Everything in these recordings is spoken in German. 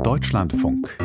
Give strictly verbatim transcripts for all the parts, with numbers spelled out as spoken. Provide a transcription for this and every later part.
Deutschlandfunk.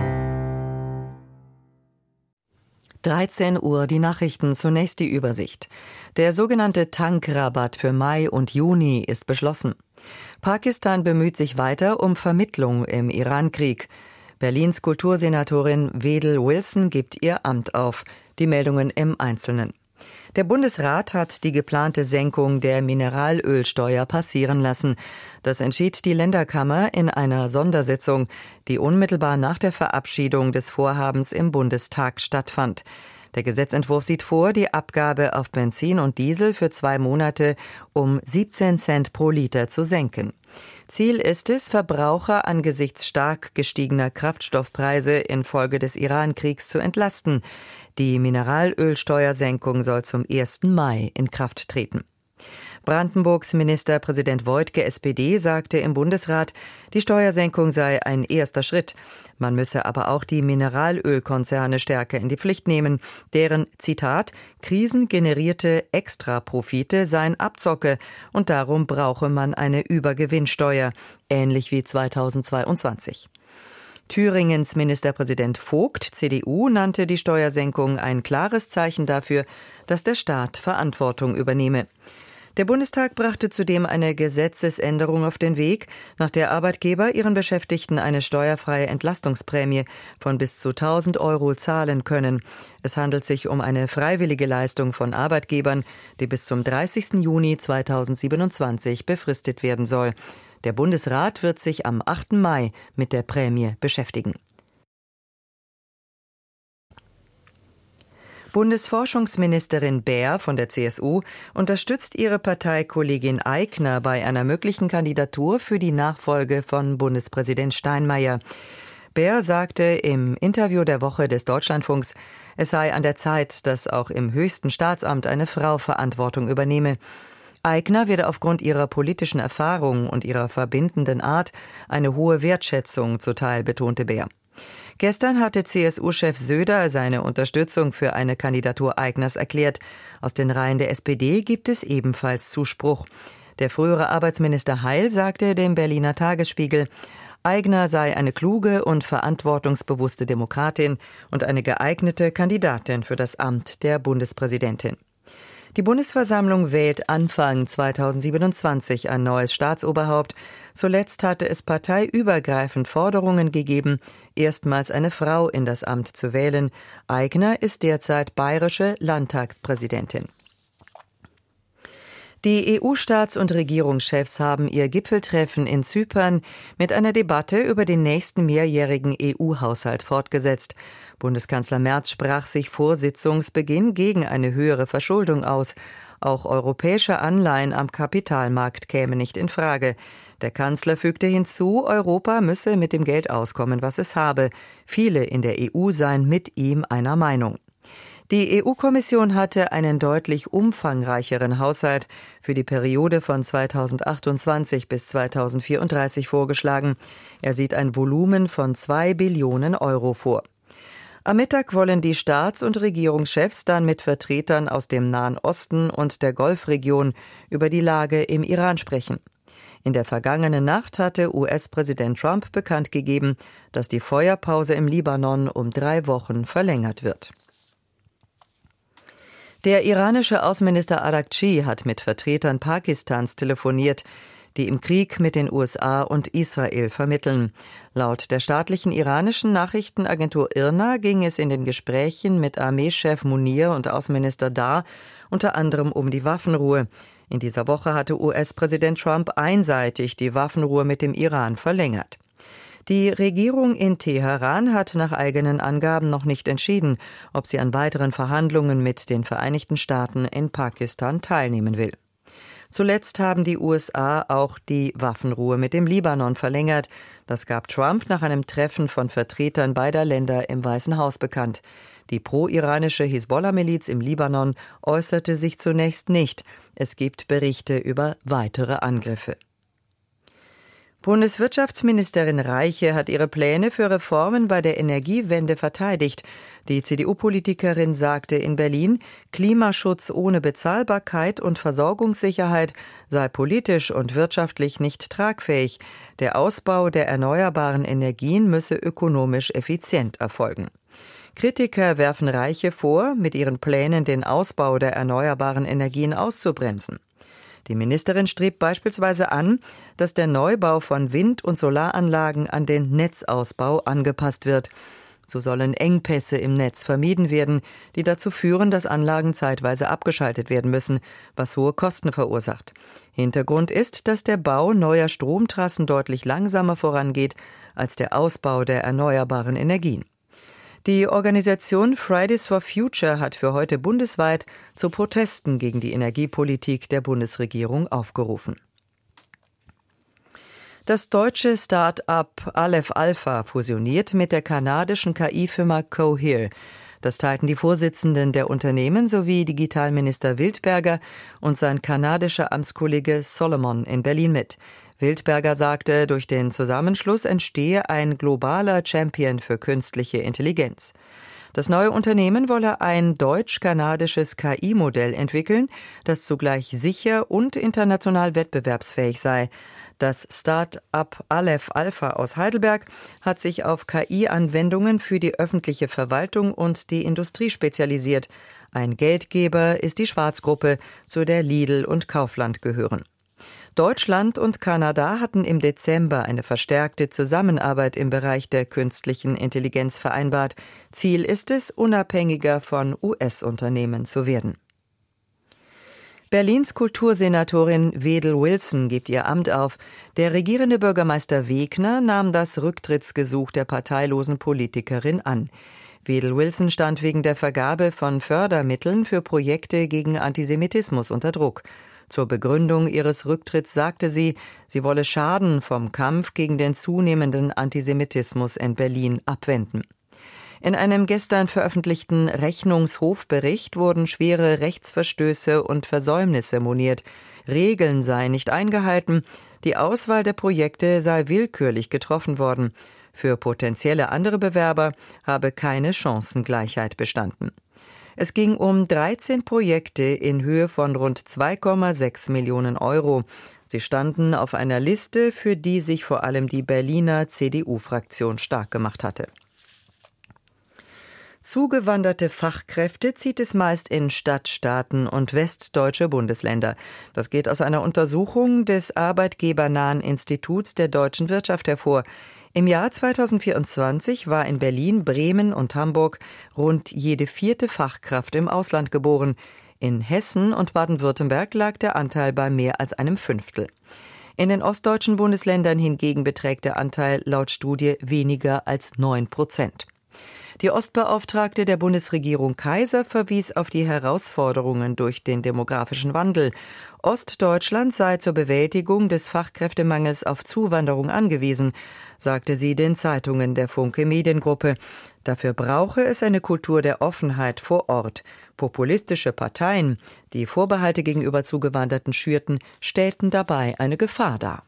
dreizehn Uhr, die Nachrichten, zunächst die Übersicht. Der sogenannte Tankrabatt für Mai und Juni ist beschlossen. Pakistan bemüht sich weiter um Vermittlung im Irankrieg. Berlins Kultursenatorin Wedel Wilson gibt ihr Amt auf. Die Meldungen im Einzelnen. Der Bundesrat hat die geplante Senkung der Mineralölsteuer passieren lassen. Das entschied die Länderkammer in einer Sondersitzung, die unmittelbar nach der Verabschiedung des Vorhabens im Bundestag stattfand. Der Gesetzentwurf sieht vor, die Abgabe auf Benzin und Diesel für zwei Monate um siebzehn Cent pro Liter zu senken. Ziel ist es, Verbraucher angesichts stark gestiegener Kraftstoffpreise infolge des Irankriegs zu entlasten. Die Mineralölsteuersenkung soll zum ersten Mai in Kraft treten. Brandenburgs Ministerpräsident Woidke, S P D, sagte im Bundesrat, die Steuersenkung sei ein erster Schritt. Man müsse aber auch die Mineralölkonzerne stärker in die Pflicht nehmen, deren, Zitat, krisengenerierte Extraprofite seien Abzocke und darum brauche man eine Übergewinnsteuer, ähnlich wie zweitausendzweiundzwanzig. Thüringens Ministerpräsident Vogt, C D U, nannte die Steuersenkung ein klares Zeichen dafür, dass der Staat Verantwortung übernehme. Der Bundestag brachte zudem eine Gesetzesänderung auf den Weg, nach der Arbeitgeber ihren Beschäftigten eine steuerfreie Entlastungsprämie von bis zu tausend Euro zahlen können. Es handelt sich um eine freiwillige Leistung von Arbeitgebern, die bis zum dreißigsten Juni zweitausendsiebenundzwanzig befristet werden soll. Der Bundesrat wird sich am achten Mai mit der Prämie beschäftigen. Bundesforschungsministerin Baer von der C S U unterstützt ihre Parteikollegin Aigner bei einer möglichen Kandidatur für die Nachfolge von Bundespräsident Steinmeier. Baer sagte im Interview der Woche des Deutschlandfunks, es sei an der Zeit, dass auch im höchsten Staatsamt eine Frau Verantwortung übernehme. Aigner werde aufgrund ihrer politischen Erfahrung und ihrer verbindenden Art eine hohe Wertschätzung zuteil, betonte Baer. Gestern hatte C S U-Chef Söder seine Unterstützung für eine Kandidatur Aigners erklärt. Aus den Reihen der S P D gibt es ebenfalls Zuspruch. Der frühere Arbeitsminister Heil sagte dem Berliner Tagesspiegel, Aigner sei eine kluge und verantwortungsbewusste Demokratin und eine geeignete Kandidatin für das Amt der Bundespräsidentin. Die Bundesversammlung wählt Anfang zweitausendsiebenundzwanzig ein neues Staatsoberhaupt. Zuletzt hatte es parteiübergreifend Forderungen gegeben, erstmals eine Frau in das Amt zu wählen. Aigner ist derzeit bayerische Landtagspräsidentin. Die E U-Staats- und Regierungschefs haben ihr Gipfeltreffen in Zypern mit einer Debatte über den nächsten mehrjährigen E U-Haushalt fortgesetzt. Bundeskanzler Merz sprach sich vor Sitzungsbeginn gegen eine höhere Verschuldung aus. Auch europäische Anleihen am Kapitalmarkt kämen nicht in Frage. Der Kanzler fügte hinzu, Europa müsse mit dem Geld auskommen, was es habe. Viele in der E U seien mit ihm einer Meinung. Die E U-Kommission hatte einen deutlich umfangreicheren Haushalt für die Periode von zweitausendachtundzwanzig bis zweitausendvierunddreißig vorgeschlagen. Er sieht ein Volumen von zwei Billionen Euro vor. Am Mittag wollen die Staats- und Regierungschefs dann mit Vertretern aus dem Nahen Osten und der Golfregion über die Lage im Iran sprechen. In der vergangenen Nacht hatte U S-Präsident Trump bekannt gegeben, dass die Feuerpause im Libanon um drei Wochen verlängert wird. Der iranische Außenminister Araghchi hat mit Vertretern Pakistans telefoniert, die im Krieg mit den U S A und Israel vermitteln. Laut der staatlichen iranischen Nachrichtenagentur I R N A ging es in den Gesprächen mit Armeechef Munir und Außenminister Dar unter anderem um die Waffenruhe. In dieser Woche hatte U S-Präsident Trump einseitig die Waffenruhe mit dem Iran verlängert. Die Regierung in Teheran hat nach eigenen Angaben noch nicht entschieden, ob sie an weiteren Verhandlungen mit den Vereinigten Staaten in Pakistan teilnehmen will. Zuletzt haben die U S A auch die Waffenruhe mit dem Libanon verlängert. Das gab Trump nach einem Treffen von Vertretern beider Länder im Weißen Haus bekannt. Die pro-iranische Hisbollah-Miliz im Libanon äußerte sich zunächst nicht. Es gibt Berichte über weitere Angriffe. Bundeswirtschaftsministerin Reiche hat ihre Pläne für Reformen bei der Energiewende verteidigt. Die C D U-Politikerin sagte in Berlin, Klimaschutz ohne Bezahlbarkeit und Versorgungssicherheit sei politisch und wirtschaftlich nicht tragfähig. Der Ausbau der erneuerbaren Energien müsse ökonomisch effizient erfolgen. Kritiker werfen Reiche vor, mit ihren Plänen den Ausbau der erneuerbaren Energien auszubremsen. Die Ministerin strebt beispielsweise an, dass der Neubau von Wind- und Solaranlagen an den Netzausbau angepasst wird. So sollen Engpässe im Netz vermieden werden, die dazu führen, dass Anlagen zeitweise abgeschaltet werden müssen, was hohe Kosten verursacht. Hintergrund ist, dass der Bau neuer Stromtrassen deutlich langsamer vorangeht als der Ausbau der erneuerbaren Energien. Die Organisation Fridays for Future hat für heute bundesweit zu Protesten gegen die Energiepolitik der Bundesregierung aufgerufen. Das deutsche Start-up Aleph Alpha fusioniert mit der kanadischen K I-Firma Cohere. Das teilten die Vorsitzenden der Unternehmen sowie Digitalminister Wildberger und sein kanadischer Amtskollege Solomon in Berlin mit. Wildberger sagte, durch den Zusammenschluss entstehe ein globaler Champion für künstliche Intelligenz. Das neue Unternehmen wolle ein deutsch-kanadisches K I-Modell entwickeln, das zugleich sicher und international wettbewerbsfähig sei. Das Start-up Aleph Alpha aus Heidelberg hat sich auf K I-Anwendungen für die öffentliche Verwaltung und die Industrie spezialisiert. Ein Geldgeber ist die Schwarz-Gruppe, zu der Lidl und Kaufland gehören. Deutschland und Kanada hatten im Dezember eine verstärkte Zusammenarbeit im Bereich der künstlichen Intelligenz vereinbart. Ziel ist es, unabhängiger von U S-Unternehmen zu werden. Berlins Kultursenatorin Wedel Wilson gibt ihr Amt auf. Der regierende Bürgermeister Wegner nahm das Rücktrittsgesuch der parteilosen Politikerin an. Wedel Wilson stand wegen der Vergabe von Fördermitteln für Projekte gegen Antisemitismus unter Druck. Zur Begründung ihres Rücktritts sagte sie, sie wolle Schaden vom Kampf gegen den zunehmenden Antisemitismus in Berlin abwenden. In einem gestern veröffentlichten Rechnungshofbericht wurden schwere Rechtsverstöße und Versäumnisse moniert. Regeln seien nicht eingehalten, die Auswahl der Projekte sei willkürlich getroffen worden. Für potenzielle andere Bewerber habe keine Chancengleichheit bestanden. Es ging um dreizehn Projekte in Höhe von rund zwei Komma sechs Millionen Euro. Sie standen auf einer Liste, für die sich vor allem die Berliner C D U-Fraktion stark gemacht hatte. Zugewanderte Fachkräfte zieht es meist in Stadtstaaten und westdeutsche Bundesländer. Das geht aus einer Untersuchung des arbeitgebernahen Instituts der deutschen Wirtschaft hervor. Im Jahr zweitausendvierundzwanzig war in Berlin, Bremen und Hamburg rund jede vierte Fachkraft im Ausland geboren. In Hessen und Baden-Württemberg lag der Anteil bei mehr als einem Fünftel. In den ostdeutschen Bundesländern hingegen beträgt der Anteil laut Studie weniger als neun Prozent. Die Ostbeauftragte der Bundesregierung Kaiser verwies auf die Herausforderungen durch den demografischen Wandel. Ostdeutschland sei zur Bewältigung des Fachkräftemangels auf Zuwanderung angewiesen, sagte sie den Zeitungen der Funke Mediengruppe. Dafür brauche es eine Kultur der Offenheit vor Ort. Populistische Parteien, die Vorbehalte gegenüber Zugewanderten schürten, stellten dabei eine Gefahr dar.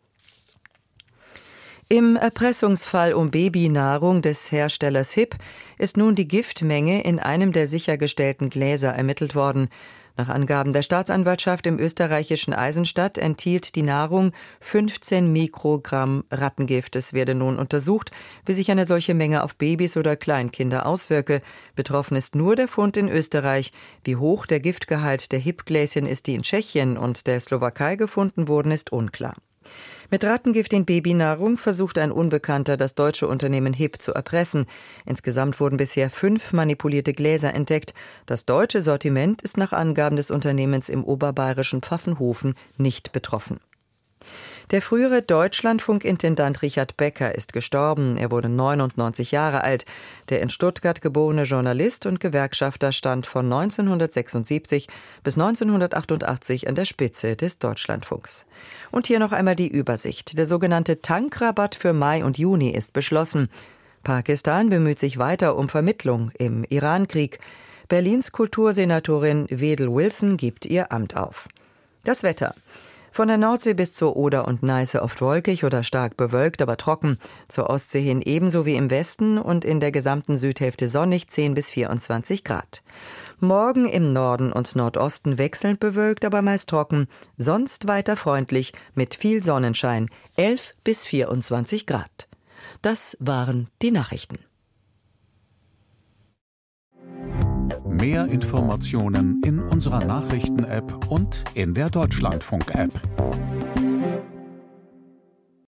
Im Erpressungsfall um Babynahrung des Herstellers Hip ist nun die Giftmenge in einem der sichergestellten Gläser ermittelt worden. Nach Angaben der Staatsanwaltschaft im österreichischen Eisenstadt enthielt die Nahrung fünfzehn Mikrogramm Rattengift. Es werde nun untersucht, wie sich eine solche Menge auf Babys oder Kleinkinder auswirke. Betroffen ist nur der Fund in Österreich. Wie hoch der Giftgehalt der Hip-Gläschen ist, die in Tschechien und der Slowakei gefunden wurden, ist unklar. Mit Rattengift in Babynahrung versucht ein Unbekannter, das deutsche Unternehmen Hip zu erpressen. Insgesamt wurden bisher fünf manipulierte Gläser entdeckt. Das deutsche Sortiment ist nach Angaben des Unternehmens im oberbayerischen Pfaffenhofen nicht betroffen. Der frühere Deutschlandfunk-Intendant Richard Becker ist gestorben. Er wurde neunundneunzig Jahre alt. Der in Stuttgart geborene Journalist und Gewerkschafter stand von neunzehnhundertsechsundsiebzig bis neunzehnhundertachtundachtzig an der Spitze des Deutschlandfunks. Und hier noch einmal die Übersicht. Der sogenannte Tankrabatt für Mai und Juni ist beschlossen. Pakistan bemüht sich weiter um Vermittlung im Irankrieg. Berlins Kultursenatorin Wedel Wilson gibt ihr Amt auf. Das Wetter. Von der Nordsee bis zur Oder und Neiße oft wolkig oder stark bewölkt, aber trocken. Zur Ostsee hin ebenso wie im Westen und in der gesamten Südhälfte sonnig, zehn bis vierundzwanzig Grad. Morgen im Norden und Nordosten wechselnd bewölkt, aber meist trocken. Sonst weiter freundlich mit viel Sonnenschein, elf bis vierundzwanzig Grad. Das waren die Nachrichten. Mehr Informationen in unserer Nachrichten-App und in der Deutschlandfunk-App.